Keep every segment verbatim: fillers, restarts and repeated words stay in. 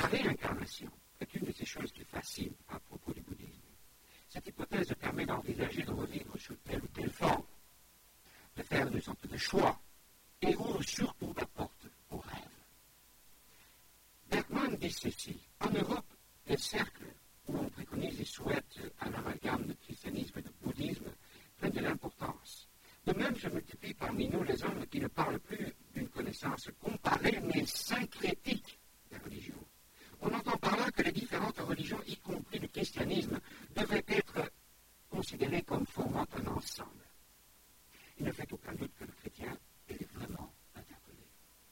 réincarnation est une de ces choses qui fascinent à propos du bouddhisme. Cette hypothèse permet d'envisager de revivre sous telle ou telle forme, de faire une sorte de choix, et ouvre surtout la porte au rêve. Bergman dit ceci: en Europe, les cercles où on préconise et souhaite un amalgame de christianisme et de bouddhisme prennent de l'importance. De même se multiplient parmi nous les hommes qui ne parlent plus d'une connaissance comparée, mais syncrétique des religions. On entend par là que les différentes religions, y compris le christianisme, devraient être considérées comme formant un ensemble. Il ne fait aucun doute que le chrétien est vraiment interpellé.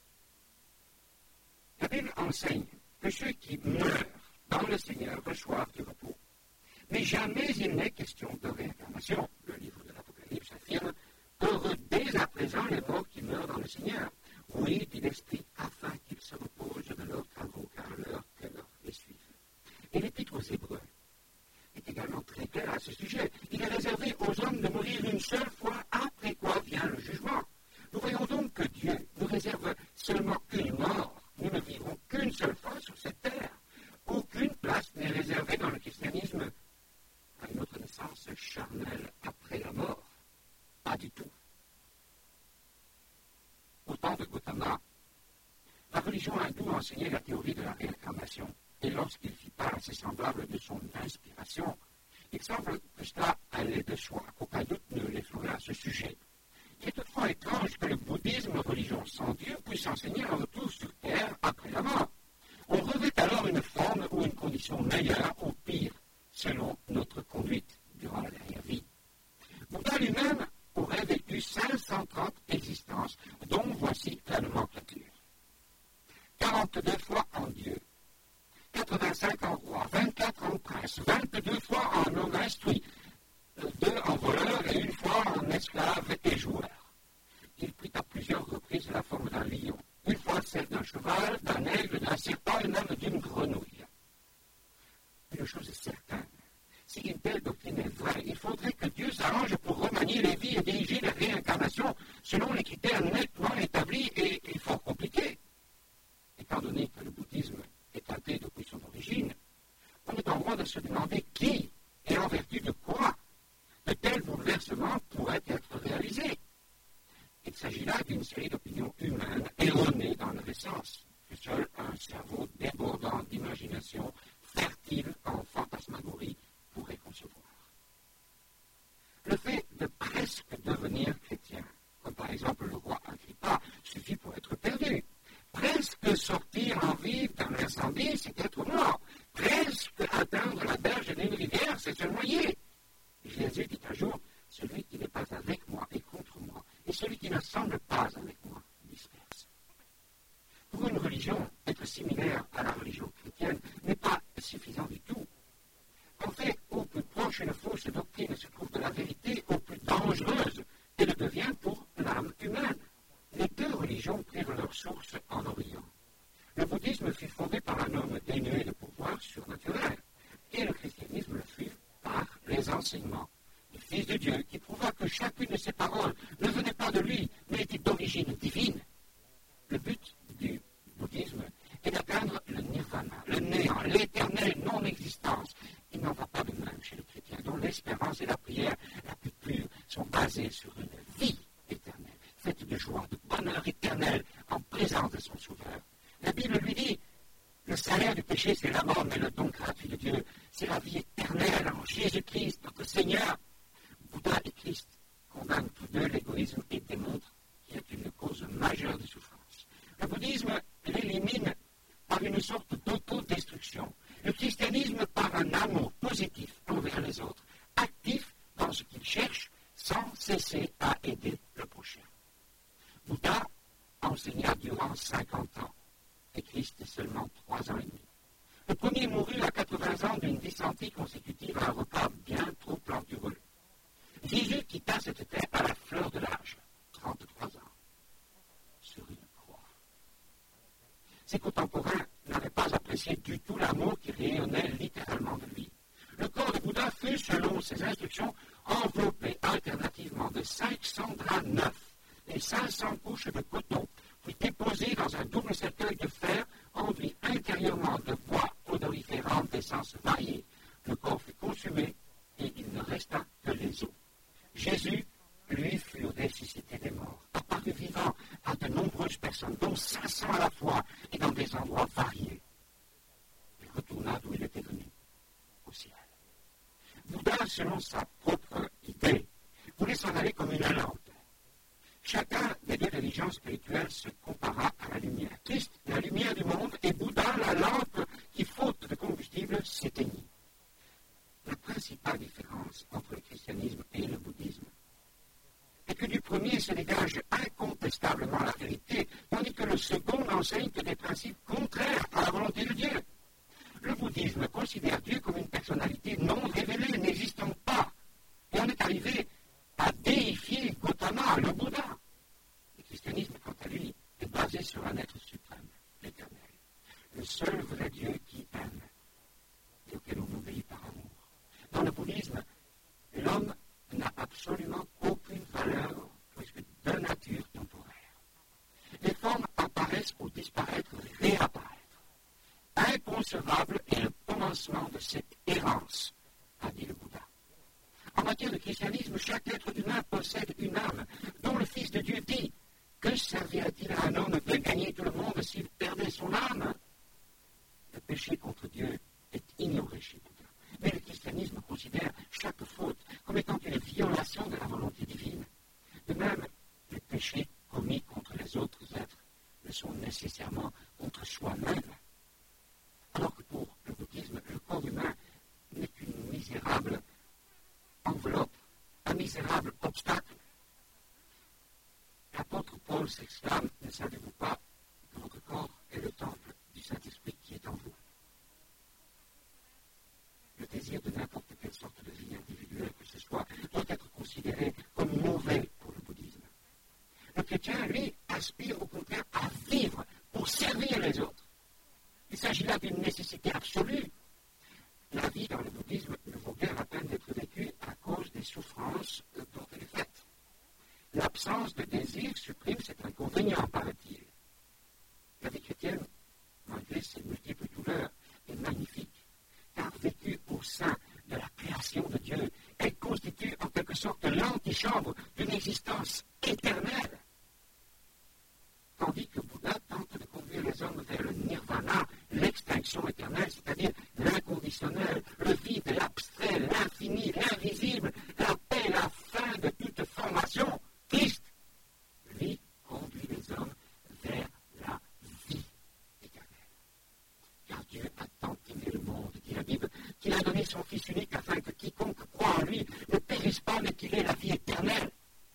La Bible enseigne que ceux qui meurent dans le Seigneur reçoivent du repos. Mais jamais il n'est question de réincarnation. Le livre de l'Apocalypse affirme: heureux dès à présent les morts qui meurent dans le Seigneur. Oui, dit l'Esprit, afin qu'ils se reposent de leurs travaux, car l'heure que leur les suive. Et l'Épître aux Hébreux est également très clair à ce sujet. Il est réservé aux hommes de mourir une seule fois, après quoi vient le jugement. Nous voyons donc que Dieu nous réserve seulement une mort. Nous ne vivrons qu'une seule fois sur cette terre. Aucune place n'est réservée dans le christianisme à une autre naissance charnelle après la mort. Pas du tout. Au temps de Gautama, la religion hindoue enseignait la théorie de la réincarnation. Et lorsqu'il fit part à ses semblables de son inspiration, il semble que cela allait de soi, qu'aucun doute ne l'effleurait à ce sujet. Il est toutefois étrange que le bouddhisme, religion sans Dieu, puisse enseigner un retour sur terre après la mort. On revêt alors une forme ou une condition meilleure ou pire, selon notre conduite durant la dernière vie. Bouddha lui-même aurait vécu cinq cent trente existences, dont voici la nomenclature. quarante-deux fois en Dieu, quatre-vingt-cinq en roi, vingt-quatre en prince, vingt-deux fois en homme instruit, deux en voleur et une fois en esclave et joueur. Il prit à plusieurs reprises la forme d'un lion, une fois celle d'un cheval, d'un aigle, d'un serpent et même d'une grenouille. Une chose est certaine, si une telle doctrine est vraie, il faudrait que Dieu s'arrange pour remanier les vies et diriger les réincarnations selon les critères nettement établis et, et fort compliqués. Étant donné que le bouddhisme est athée depuis son origine, on est en droit de se demander qui et en vertu de quoi de tels bouleversements pourraient être réalisés. Il s'agit là d'une série d'opinions humaines erronées dans leur essence, que seul un cerveau débordant d'imagination, fertile en fantasmagorie, pourrait concevoir. Le fait de presque devenir chrétien, comme par exemple le roi Agrippa, suffit pour être perdu. Presque sortir en vie d'un incendie, c'est être mort. Presque atteindre la berge d'une rivière, c'est se noyer. Jésus dit un jour: celui qui n'est pas avec moi est contre moi, et celui qui ne semble pas avec moi disperse. Pour une religion, être similaire à la religion chrétienne n'est pas suffisant du tout. En fait, au plus proche une fausse doctrine se trouve de la vérité, au plus dangereuse elle devient pour l'âme humaine. Les deux religions prirent leur source en Orient. Le bouddhisme fut fondé par un homme dénué de pouvoir surnaturel, et le christianisme le fut par les enseignements du Fils de Dieu, qui prouva que chacune de ses paroles ne venait pas de lui, mais était d'origine divine. Le but du bouddhisme est d'atteindre le nirvana, le néant, l'éternelle non-existence. Il n'en va pas de même chez les chrétiens, dont l'espérance et la prière la plus pure sont basées sur une vie éternelle, faite de joie, de bonheur éternel, en présence de son Sauveur. La Bible lui dit: le salaire du péché, c'est la mort, mais le don gratuit de Dieu, c'est la vie éternelle en Jésus-Christ, notre Seigneur. Bouddha et Christ condamnent tous deux l'égoïsme et démontrent qu'il est une cause majeure de souffrance. Le bouddhisme l'élimine par une sorte d'autodestruction. Le christianisme par un amour positif envers les autres, actif dans ce qu'il cherche, sans cesser à aider le prochain. Bouddha enseigna durant cinquante ans, et Christ seulement trois ans et demi. Le premier mourut à quatre-vingts ans d'une dysenterie consécutive à un repas bien trop plantureux. Jésus quitta cette terre à la fleur de l'âge, trente-trois ans, sur une croix. Ses contemporains n'avaient pas apprécié du tout l'amour qui rayonnait littéralement de lui. Le corps de Bouddha fut, selon ses instructions, enveloppé alternativement de cinq cents draps neufs et cinq cents couches de coton, puis déposé dans un double cercueil de fer en enduit intérieurement de bois odoriférant d'essences variées. Le corps fut consumé et il ne resta que les os. Jésus, lui, fut ressuscité des morts, apparut vivant à de nombreuses personnes, dont cinq cents à la fois et dans des endroits variés. Il retourna d'où il était venu, au ciel. Bouddha, selon sa propre idée, voulait s'en aller comme une lampe. Chacun des deux religions spirituelles se compara à la lumière. Christ, la lumière du monde, et Bouddha, la lampe qui, faute de combustible, s'éteignit. La principale différence entre le christianisme et le bouddhisme est que du premier se dégage incontestablement la vérité, tandis que le second n'enseigne que des principes contraires à la volonté de Dieu. Le bouddhisme considère Dieu comme une personnalité non révélée, n'existant pas. Et on est arrivé à déifier Gautama, le Bouddha. Le christianisme, quant à lui, est basé sur un être suprême, l'éternel, le seul vrai Dieu qui aime et auquel on obéit par amour. Dans le bouddhisme, l'homme n'a absolument aucune valeur puisque de nature temporaire. Les formes apparaissent ou disparaître, réapparaître. Inconcevable est le commencement de cette errance, a dit le Bouddha. En matière de christianisme, chaque être humain possède une âme, dont le Fils de Dieu dit « Que servirait-il à un homme de gagner tout le monde s'il perdait son âme ?» Le péché contre Dieu est ignoré chez Bouddha. Mais le christianisme considère chaque faute comme étant une violation de la volonté divine. De même, les péchés commis contre les autres êtres le sont nécessairement contre soi-même. Alors que pour le bouddhisme, le corps humain n'est qu'une misérable enveloppe, un misérable obstacle. L'apôtre Paul s'exclame, ne savez-vous pas que votre corps est le temple du Saint-Esprit qui est en vous? Le désir de n'importe quelle sorte de vie individuelle que ce soit doit être considéré comme mauvais pour le bouddhisme. Le chrétien, lui, aspire au contraire à vivre pour servir les autres. Il s'agit là d'une nécessité absolue. La vie dans le bouddhisme ne vaut guère la peine d'être vécue à cause des souffrances dont elle est faite. L'absence de désir supprime cet inconvénient, paraît-il. La vie chrétienne, malgré ses multiples douleurs, est magnifique, car vécue au sein de la création de Dieu, elle constitue en quelque sorte l'antichambre d'une existence éternelle. Tandis que Bouddha tente de conduire les hommes vers le nirvana, l'extinction éternelle, c'est-à-dire l'inconditionnel, le vide, l'abstrait, l'infini, l'invisible, la paix, la fin de toute formation. Christ, lui, conduit les hommes vers la vie éternelle. Car Dieu a tant aimé le monde, dit la Bible, qu'il a donné son Fils unique afin que quiconque croit en lui ne périsse pas, mais qu'il ait la vie éternelle.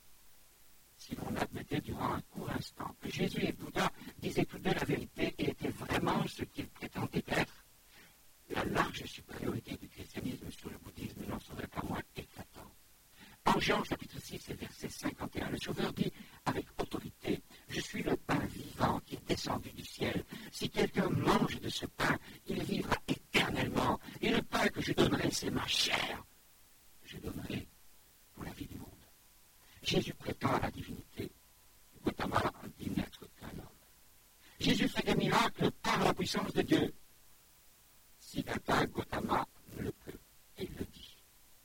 Si l'on admettait durant un court instant que Jésus et Bouddha disaient tous deux la vérité et étaient vraiment ce qu'ils prétendaient être, la large supériorité du christianisme sur le bouddhisme n'en serait pas moins éclatante. En Jean chapitre six et verset cinquante et un, le Sauveur dit avec autorité « Je suis le pain vivant qui est descendu du ciel. Si quelqu'un mange de ce pain, il vivra éternellement. Et le pain que je donnerai, c'est ma chair. Je donnerai pour la vie du monde. » Jésus prétend à la divinité. Gautama dit n'être qu'un homme. Jésus fait des miracles par la puissance de Dieu. Siddhartha Gautama ne le peut, et il le dit.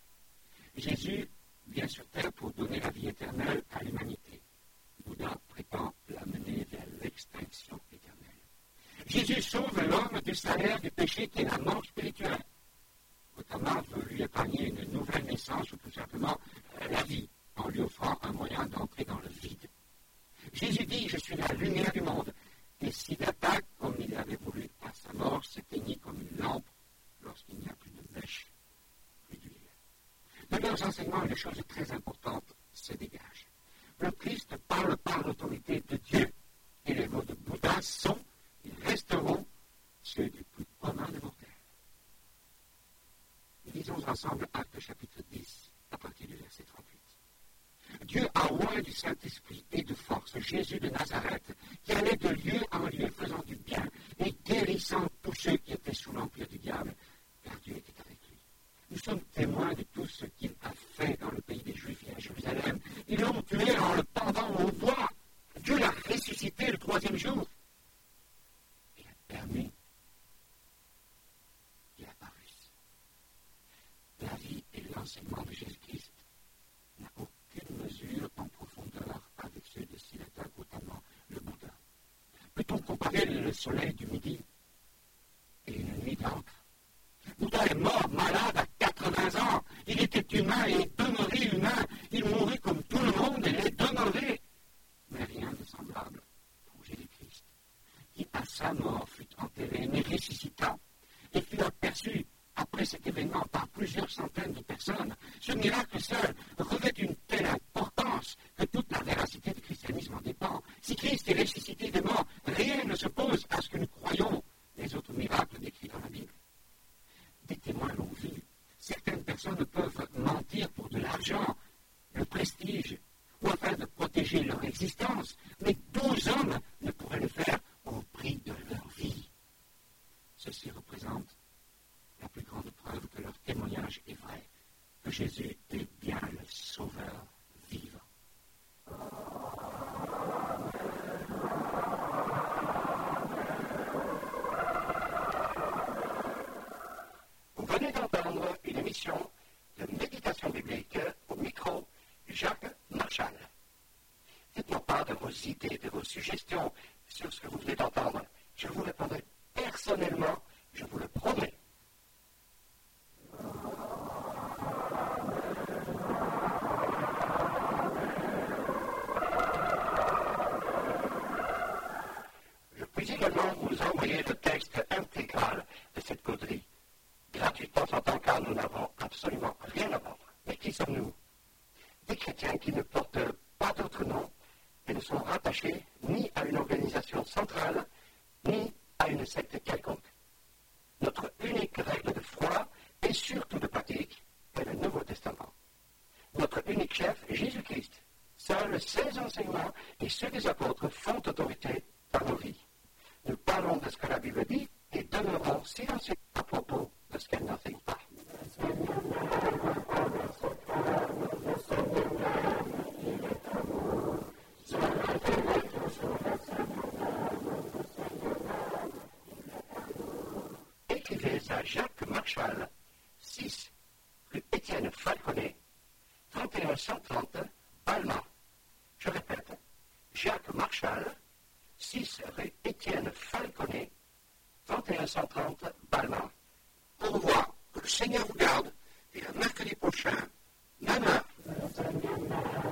Jésus vient sur terre pour donner la vie éternelle à l'humanité. Bouddha prétend l'amener vers l'extinction éternelle. Jésus sauve l'homme du salaire du péché qui est la mort spirituelle. Gautama veut lui épargner une nouvelle naissance ou tout simplement euh, la vie, en lui offrant un moyen d'entrer dans le vide. Jésus dit « Je suis la lumière du monde ». Et Siddhartha, comme il l'avait voulu à sa mort, s'éteignit comme une lampe lorsqu'il n'y a plus de mèche, plus d'huile. De leurs enseignements, une chose très importante se dégage. Le Christ parle par l'autorité de Dieu. Et les mots de Bouddha sont, ils resteront, ceux du plus commun des mortels. Lisons ensemble Actes chapitre dix, à partir du verset trente-huit. Dieu a oint du Saint-Esprit et de force Jésus de Nazareth, qui allait de lieu en lieu, faisant du bien et guérissant tous ceux qui étaient sous l'empire du diable, car Dieu était avec lui. Nous sommes témoins de tout ce qu'il a fait dans le pays des Juifs et à Jérusalem. Ils l'ont tué en le pendant au bois. Dieu l'a ressuscité le troisième jour et a permis comparer le soleil du midi et une nuit d'encre. Bouddha est mort, malade, à quatre-vingts ans. Il était humain et demeuré humain. Il mourut comme tout le monde et l'est demeuré. Mais rien de semblable pour Jésus-Christ, qui à sa mort fut enterré, mais ressuscita et fut aperçu après cet événement par plusieurs centaines de personnes. Ce miracle seul revêt une telle importance que toute la véracité du christianisme en dépend. Si Christ est ressuscité des morts, rien ne s'oppose à ce que nous croyons les autres miracles décrits dans la Bible. Des témoins l'ont vu. Certaines personnes peuvent mentir pour de l'argent, le prestige, ou afin de protéger leur existence, mais douze hommes ne pourraient le faire au prix de leur vie. Ceci représente la plus grande preuve que leur témoignage est vrai, que Jésus est bien le Sauveur vivant. Vous venez d'entendre une émission de méditation biblique au micro Jacques Marchal. Faites-moi part de vos idées, de vos suggestions sur ce que vous venez d'entendre. Je vous répondrai personnellement, je vous le promets. Je puis également vous envoyer le texte intégral de cette causerie, gratuitement en tant car nous n'avons absolument rien à vendre. Mais qui sommes-nous? Des chrétiens qui ne portent pas d'autre nom et ne sont rattachés ni à une organisation centrale, ni à une secte quelconque. Notre unique règle de foi et surtout de pratique est le Nouveau Testament. Notre unique chef est Jésus-Christ. Seuls ses enseignements et ceux des apôtres font autorité dans nos vies. Nous parlons de ce que la Bible dit et demeurons silencieux à propos de ce qu'elle n'enseigne pas. Écrivez à Jacques Marchal, six rue Étienne Falconet, trente et un cent trente, Balma. Je répète, Jacques Marchal, six rue Étienne Falconet, trente et un cent trente, Balma. Au revoir, que le Seigneur vous garde, et à mercredi prochain, même heure.